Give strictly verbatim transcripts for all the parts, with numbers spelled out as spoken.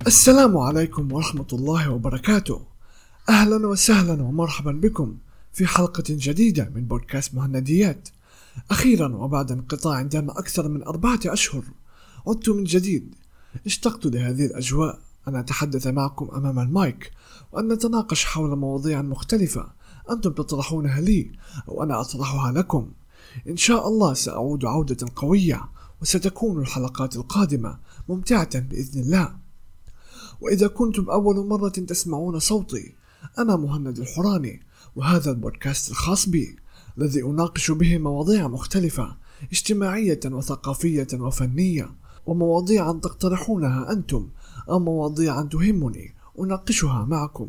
السلام عليكم ورحمة الله وبركاته. أهلا وسهلا ومرحبا بكم في حلقة جديدة من بودكاست مهنديات. أخيرا وبعد انقطاع دام أكثر من أربعة أشهر عدت من جديد. اشتقت لهذه الأجواء، أن أتحدث معكم أمام المايك وأن نتناقش حول مواضيع مختلفة أنتم تطرحونها لي أو أنا أطرحها لكم. إن شاء الله سأعود عودة قوية، وستكون الحلقات القادمة ممتعة بإذن الله. وإذا كنتم أول مرة تسمعون صوتي، أنا مهند الحوراني، وهذا البودكاست الخاص بي الذي أناقش به مواضيع مختلفة اجتماعية وثقافية وفنية، ومواضيع تقترحونها أنتم أو مواضيع تهمني أناقشها معكم.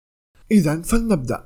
إذن فلنبدأ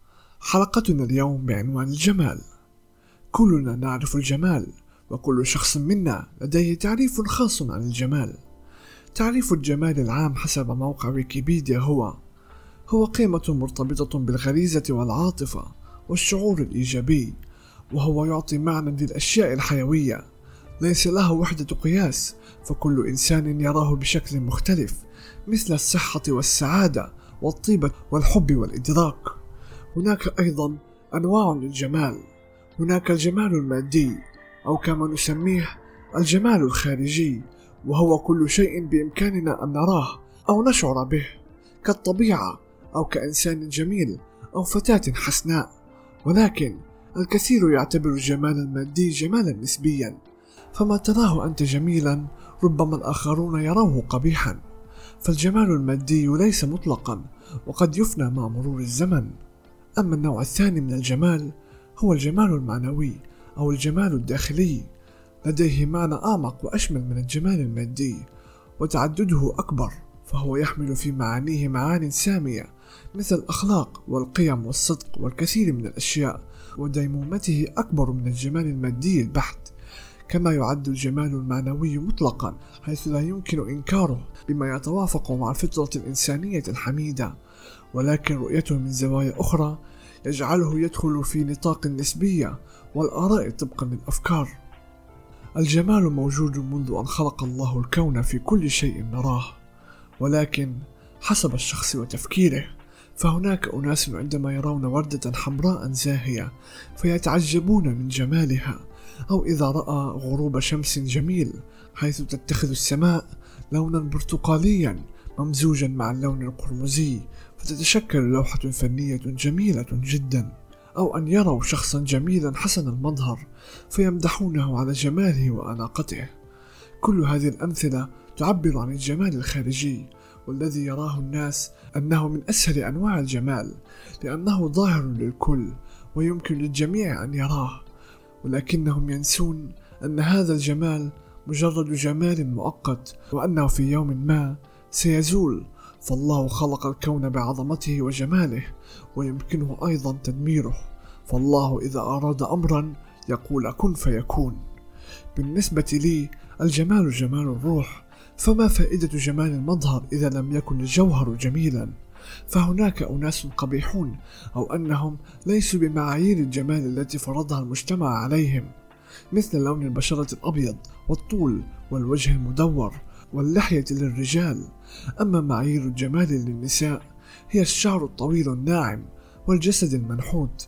حلقتنا اليوم بعنوان الجمال. كلنا نعرف الجمال، وكل شخص منا لديه تعريف خاص عن الجمال. تعريف الجمال العام حسب موقع ويكيبيديا هو هو قيمة مرتبطة بالغريزة والعاطفة والشعور الإيجابي، وهو يعطي معنى للأشياء الحيوية، ليس له وحدة قياس، فكل إنسان يراه بشكل مختلف، مثل الصحة والسعادة والطيبة والحب والإدراك. هناك أيضا أنواع للجمال. هناك الجمال المادي، أو كما نسميه الجمال الخارجي، وهو كل شيء بإمكاننا أن نراه أو نشعر به، كالطبيعة أو كإنسان جميل أو فتاة حسناء. ولكن الكثير يعتبر الجمال المادي جمالا نسبيا، فما تراه أنت جميلا ربما الآخرون يروه قبيحا. فالجمال المادي ليس مطلقا، وقد يفنى مع مرور الزمن. أما النوع الثاني من الجمال هو الجمال المعنوي أو الجمال الداخلي، لديه معنى أعمق وأشمل من الجمال المادي، وتعدده أكبر، فهو يحمل في معانيه معان سامية مثل الأخلاق والقيم والصدق والكثير من الأشياء، وديمومته أكبر من الجمال المادي البحت. كما يعد الجمال المعنوي مطلقا، حيث لا يمكن إنكاره بما يتوافق مع الفطرة الإنسانية الحميدة، ولكن رؤيته من زوايا أخرى يجعله يدخل في نطاق النسبية والآراء طبقا للأفكار. الجمال موجود منذ أن خلق الله الكون في كل شيء نراه، ولكن حسب الشخص وتفكيره. فهناك أناس عندما يرون وردة حمراء زاهية فيتعجبون من جمالها، أو إذا رأى غروب شمس جميل حيث تتخذ السماء لونا برتقاليا ممزوجا مع اللون القرمزي، فتتشكل لوحة فنية جميلة جدا. أو أن يروا شخصا جميلا حسن المظهر فيمدحونه على جماله وأناقته. كل هذه الأمثلة تعبر عن الجمال الخارجي، والذي يراه الناس أنه من أسهل أنواع الجمال، لأنه ظاهر للكل ويمكن للجميع أن يراه. ولكنهم ينسون أن هذا الجمال مجرد جمال مؤقت، وأنه في يوم ما سيزول. فالله خلق الكون بعظمته وجماله، ويمكنه أيضا تدميره. فالله إذا أراد أمرا يقول كن فيكون. بالنسبة لي الجمال جمال الروح، فما فائدة جمال المظهر إذا لم يكن الجوهر جميلا؟ فهناك أناس قبيحون، أو أنهم ليسوا بمعايير الجمال التي فرضها المجتمع عليهم، مثل لون البشرة الأبيض والطول والوجه المدور واللحية للرجال. أما معايير الجمال للنساء هي الشعر الطويل الناعم والجسد المنحوت.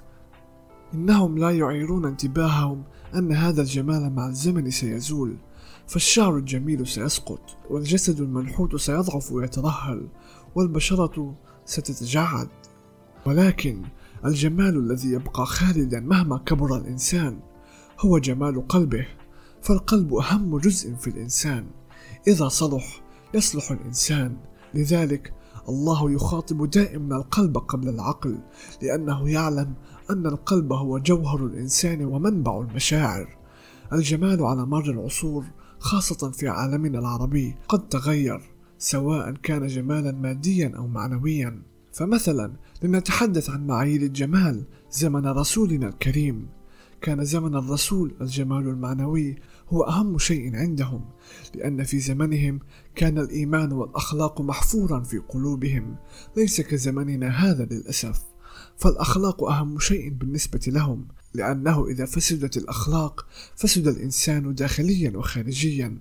إنهم لا يعيرون انتباههم أن هذا الجمال مع الزمن سيزول، فالشعر الجميل سيسقط، والجسد المنحوت سيضعف ويترهل، والبشرة ستتجعد. ولكن الجمال الذي يبقى خالدا مهما كبر الإنسان هو جمال قلبه، فالقلب أهم جزء في الإنسان، إذا صلح يصلح الإنسان. لذلك الله يخاطب دائما القلب قبل العقل، لأنه يعلم أن القلب هو جوهر الإنسان ومنبع المشاعر. الجمال على مر العصور، خاصة في عالمنا العربي، قد تغير، سواء كان جمالا ماديا أو معنويا. فمثلا لنتحدث عن معايير الجمال زمن رسولنا الكريم. كان زمن الرسول الجمال المعنوي هو أهم شيء عندهم، لأن في زمنهم كان الإيمان والأخلاق محفورا في قلوبهم، ليس كزمننا هذا للأسف. فالأخلاق أهم شيء بالنسبة لهم، لأنه إذا فسدت الأخلاق فسد الإنسان داخليا وخارجيا.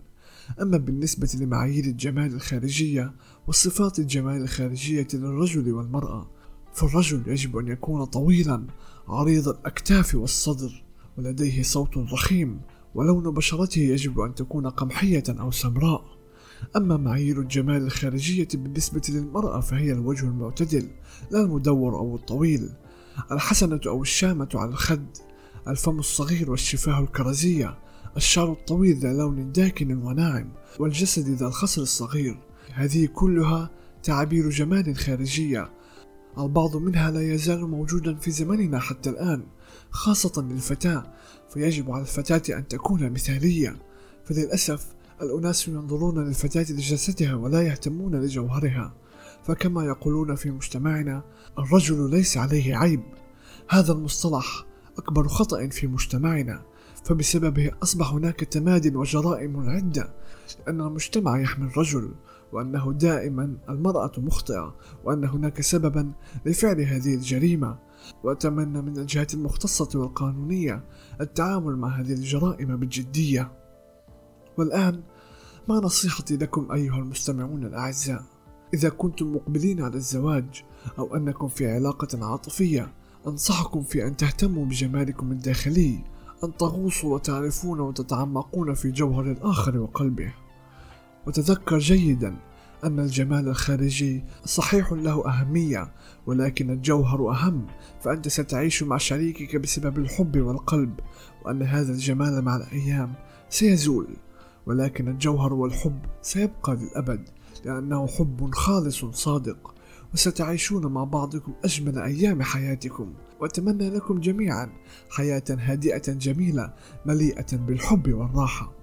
أما بالنسبة لمعايير الجمال الخارجية والصفات الجمال الخارجية للرجل والمرأة، فالرجل يجب أن يكون طويلا عريض الأكتاف والصدر ولديه صوت رخيم، ولون بشرته يجب أن تكون قمحية أو سمراء. أما معايير الجمال الخارجية بالنسبة للمرأة فهي الوجه المعتدل لا المدور أو الطويل، الحسنة أو الشامة على الخد، الفم الصغير والشفاه الكرزية، الشعر الطويل ذا لون داكن وناعم، والجسد ذا الخصر الصغير. هذه كلها تعابير جمال خارجية، البعض منها لا يزال موجودا في زمننا حتى الآن، خاصة للفتاة، فيجب على الفتاة أن تكون مثالية. فللأسف الأناس ينظرون للفتاة لجسدها ولا يهتمون لجوهرها، فكما يقولون في مجتمعنا الرجل ليس عليه عيب. هذا المصطلح أكبر خطأ في مجتمعنا، فبسببه أصبح هناك تماد وجرائم عدة، لأن المجتمع يحمي الرجل وأنه دائما المرأة مخطئة، وأن هناك سببا لفعل هذه الجريمة. وأتمنى من الجهات المختصة والقانونية التعامل مع هذه الجرائم بجدية. والآن ما نصيحتي لكم أيها المستمعون الأعزاء، إذا كنتم مقبلين على الزواج أو أنكم في علاقة عاطفية، أنصحكم في أن تهتموا بجمالكم الداخلي، أن تغوصوا وتعرفون وتتعمقون في جوهر الآخر وقلبه. وتذكر جيدا أن الجمال الخارجي صحيح له أهمية، ولكن الجوهر أهم، فأنت ستعيش مع شريكك بسبب الحب والقلب، وأن هذا الجمال مع الأيام سيزول، ولكن الجوهر والحب سيبقى للأبد، لأنه حب خالص صادق، وستعيشون مع بعضكم أجمل أيام حياتكم. وأتمنى لكم جميعا حياة هادئة جميلة مليئة بالحب والراحة.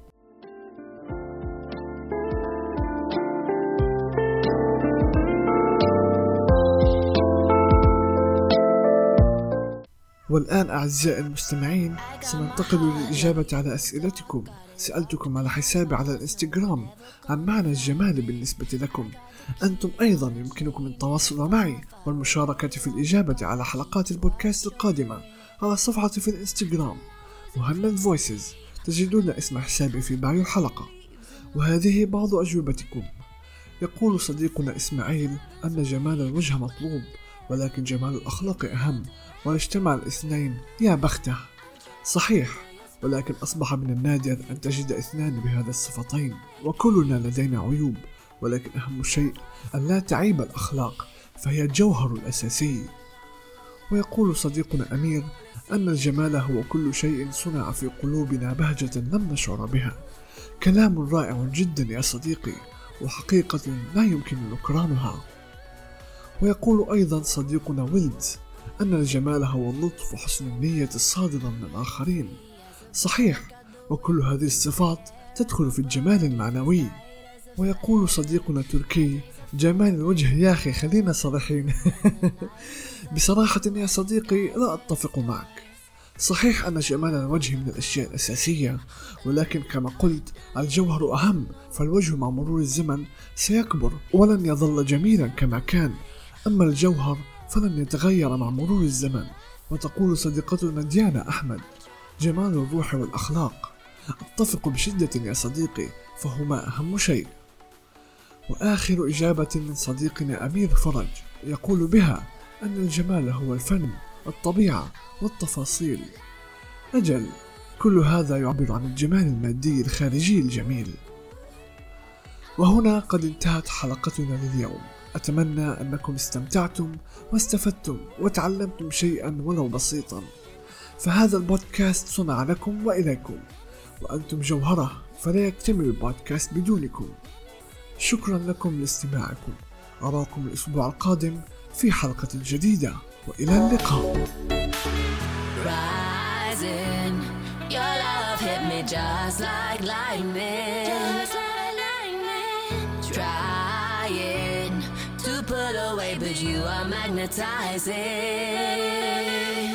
والآن أعزائي المستمعين سننتقل للإجابة على أسئلتكم. سألتكم على حسابي على الإنستغرام عن معنى الجمال بالنسبة لكم. أنتم أيضا يمكنكم التواصل معي والمشاركة في الإجابة على حلقات البودكاست القادمة على صفحتي في الإنستغرام مهند فويسز، تجدون اسم حسابي في بايو الحلقة. وهذه بعض أجوبتكم. يقول صديقنا إسماعيل أن جمال الوجه مطلوب، ولكن جمال الأخلاق أهم، واجتمع الاثنين يا بخته. صحيح، ولكن أصبح من النادر أن تجد اثنان بهذا الصفتين، وكلنا لدينا عيوب، ولكن أهم شيء أن لا تعيب الأخلاق، فهي الجوهر الأساسي. ويقول صديقنا أمير أن الجمال هو كل شيء صنع في قلوبنا بهجة لم نشعر بها. كلام رائع جدا يا صديقي، وحقيقة لا يمكن نكرانها. ويقول أيضا صديقنا ويلد أن الجمال هو اللطف وحسن النية الصادرة من الآخرين. صحيح، وكل هذه الصفات تدخل في الجمال المعنوي. ويقول صديقنا تركي جمال الوجه يا أخي خلينا صريحين. بصراحة يا صديقي لا أتفق معك. صحيح أن جمال الوجه من الأشياء الأساسية، ولكن كما قلت الجوهر أهم، فالوجه مع مرور الزمن سيكبر ولن يظل جميلا كما كان، أما الجوهر فلن يتغير مع مرور الزمن. وتقول صديقتنا ديانا أحمد جمال الروح والأخلاق. أتفق بشدة يا صديقي، فهما أهم شيء. وآخر إجابة من صديقنا أمير فرج يقول بها أن الجمال هو الفن والطبيعة والتفاصيل. أجل، كل هذا يعبر عن الجمال المادي الخارجي الجميل. وهنا قد انتهت حلقتنا لليوم. أتمنى أنكم استمتعتم واستفدتم وتعلمتم شيئا ولو بسيطا، فهذا البودكاست صنع لكم وإليكم، وأنتم جوهرة، فلا يكتمل البودكاست بدونكم. شكرا لكم لاستماعكم. أراكم الأسبوع القادم في حلقة جديدة، وإلى اللقاء. Rising, your love hit me just like lightning, just like lightning. Trying to pull away, but you are magnetizing.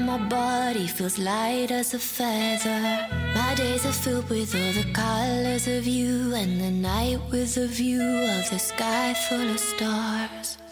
my body feels light as a feather. My days are filled with all the colors of you, and the night with a view of the sky full of stars.